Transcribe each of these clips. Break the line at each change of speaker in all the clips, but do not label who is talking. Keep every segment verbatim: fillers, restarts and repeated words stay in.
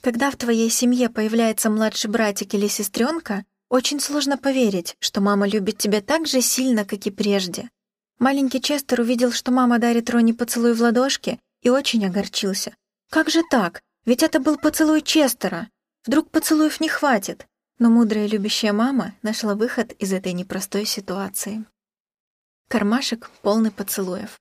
Когда в твоей семье появляется младший братик или сестренка, очень сложно поверить, что мама любит тебя так же сильно, как и прежде. Маленький Честер увидел, что мама дарит Ронни поцелуй в ладошки, и очень огорчился. Как же так? Ведь это был поцелуй Честера. Вдруг поцелуев не хватит? Но мудрая и любящая мама нашла выход из этой непростой ситуации. Кармашек полный поцелуев.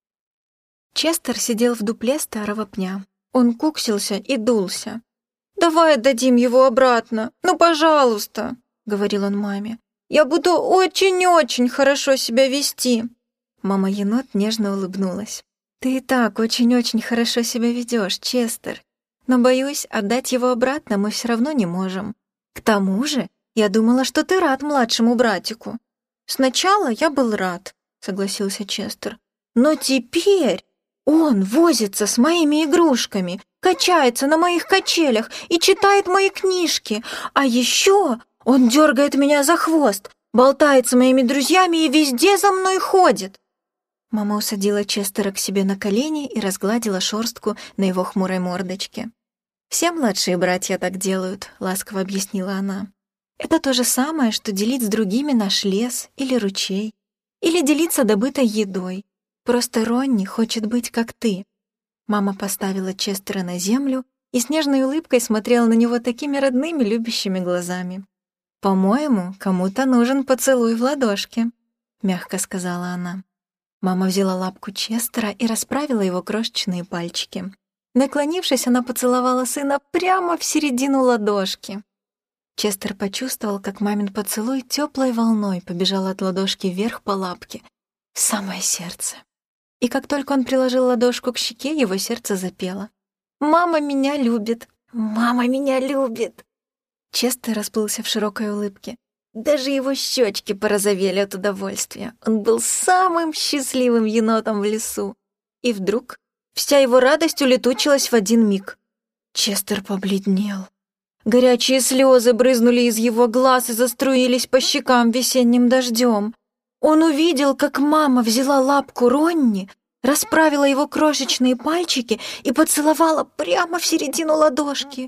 Честер сидел в дупле старого пня. Он куксился и дулся. «Давай отдадим его обратно, ну, пожалуйста», — говорил он маме. «Я буду очень-очень хорошо себя вести». Мама-енот нежно улыбнулась. «Ты и так очень-очень хорошо себя ведешь, Честер. Но, боюсь, отдать его обратно мы все равно не можем. К тому же, я думала, что ты рад младшему братику». «Сначала я был рад», — согласился Честер. «Но теперь он возится с моими игрушками, качается на моих качелях и читает мои книжки, а еще он дергает меня за хвост, болтает с моими друзьями и везде за мной ходит». Мама усадила Честера к себе на колени и разгладила шорстку на его хмурой мордочке. «Все младшие братья так делают», — ласково объяснила она. «Это то же самое, что делить с другими наш лес или ручей, или делиться добытой едой. Просто Ронни хочет быть как ты». Мама поставила Честера на землю и с нежной улыбкой смотрела на него такими родными, любящими глазами. «По-моему, кому-то нужен поцелуй в ладошки», — мягко сказала она. Мама взяла лапку Честера и расправила его крошечные пальчики. Наклонившись, она поцеловала сына прямо в середину ладошки. Честер почувствовал, как мамин поцелуй теплой волной побежал от ладошки вверх по лапке, в самое сердце. И как только он приложил ладошку к щеке, его сердце запело. «Мама меня любит! Мама меня любит!» Честер расплылся в широкой улыбке. Даже его щечки порозовели от удовольствия. Он был самым счастливым енотом в лесу. И вдруг вся его радость улетучилась в один миг. Честер побледнел. Горячие слезы брызнули из его глаз и заструились по щекам весенним дождем. Он увидел, как мама взяла лапку Ронни, расправила его крошечные пальчики и поцеловала прямо в середину ладошки.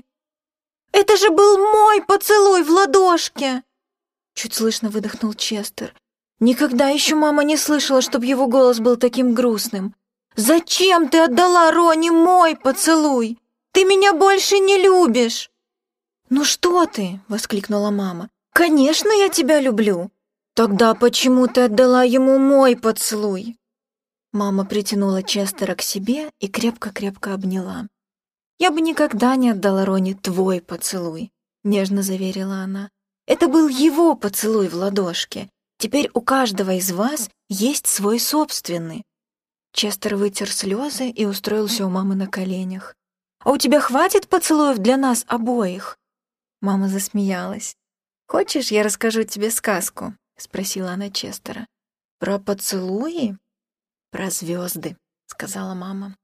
«Это же был мой поцелуй в ладошке!» Чуть слышно выдохнул Честер. Никогда еще мама не слышала, чтобы его голос был таким грустным. «Зачем ты отдала Ронни мой поцелуй? Ты меня больше не любишь!» «Ну что ты?» — воскликнула мама. «Конечно, я тебя люблю!» «Тогда почему ты отдала ему мой поцелуй?» Мама притянула Честера к себе и крепко-крепко обняла. «Я бы никогда не отдала Ронни твой поцелуй», — нежно заверила она. «Это был его поцелуй в ладошке. Теперь у каждого из вас есть свой собственный». Честер вытер слезы и устроился у мамы на коленях. «А у тебя хватит поцелуев для нас обоих?» Мама засмеялась. «Хочешь, я расскажу тебе сказку?» — спросила она Честера. «Про поцелуи?» «Про звезды», — сказала мама.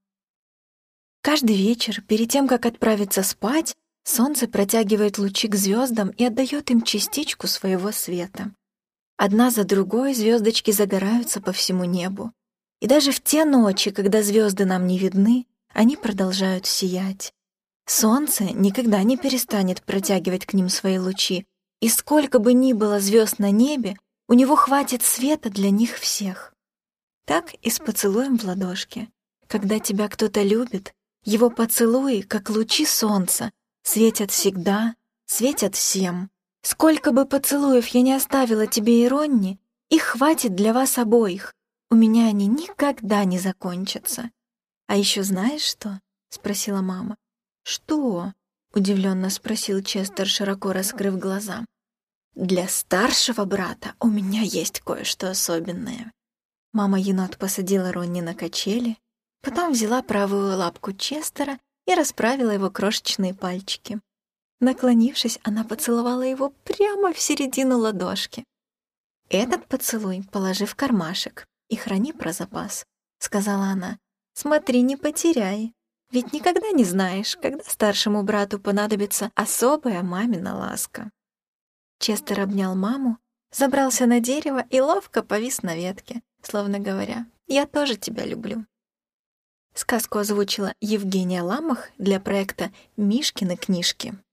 Каждый вечер, перед тем, как отправиться спать, солнце протягивает лучи к звездам и отдает им частичку своего света. Одна за другой звездочки загораются по всему небу. И даже в те ночи, когда звезды нам не видны, они продолжают сиять. Солнце никогда не перестанет протягивать к ним свои лучи, и сколько бы ни было звезд на небе, у него хватит света для них всех. Так и с поцелуем в ладошке. Когда тебя кто-то любит, его поцелуи, как лучи солнца, светят всегда, светят всем. Сколько бы поцелуев я не оставила тебе и Ронни, их хватит для вас обоих. У меня они никогда не закончатся. А еще знаешь что? — спросила мама. Что? — удивленно спросил Честер, широко раскрыв глаза. Для старшего брата у меня есть кое-что особенное. Мама-енот посадила Ронни на качели, потом взяла правую лапку Честера и расправила его крошечные пальчики. Наклонившись, она поцеловала его прямо в середину ладошки. «Этот поцелуй положи в кармашек и храни про запас», — сказала она. «Смотри, не потеряй, ведь никогда не знаешь, когда старшему брату понадобится особая мамина ласка». Честер обнял маму, забрался на дерево и ловко повис на ветке, словно говоря: «Я тоже тебя люблю». Сказку озвучила Евгения Ламах для проекта «Мишкины книжки».